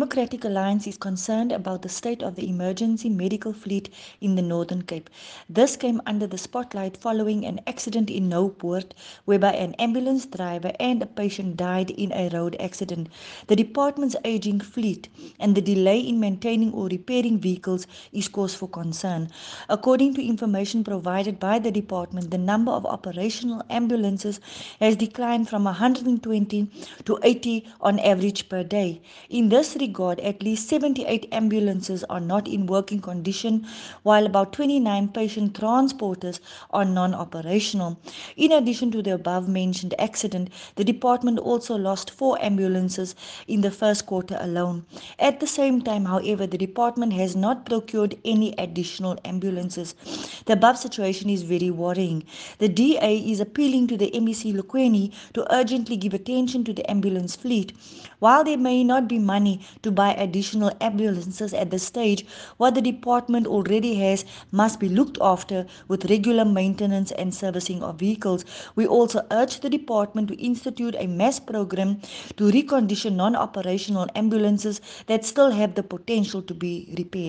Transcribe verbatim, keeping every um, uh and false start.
Democratic Alliance is concerned about the state of the emergency medical fleet in the Northern Cape. This came under the spotlight following an accident in Noupoort, whereby an ambulance driver and a patient died in a road accident. The department's aging fleet and the delay in maintaining or repairing vehicles is cause for concern. According to information provided by the department, the number of operational ambulances has declined from one hundred twenty to eighty on average per day. In this regard, at least seventy-eight ambulances are not in working condition, while about twenty-nine patient transporters are non-operational. In addition to the above-mentioned accident, the department also lost four ambulances in the first quarter alone. At the same time, however, the department has not procured any additional ambulances. The above situation is very worrying. The D A is appealing to the M E C Lukweni to urgently give attention to the ambulance fleet. While there may not be money to buy additional ambulances at this stage, what the department already has must be looked after with regular maintenance and servicing of vehicles. We also urge the department to institute a mass program to recondition non-operational ambulances that still have the potential to be repaired.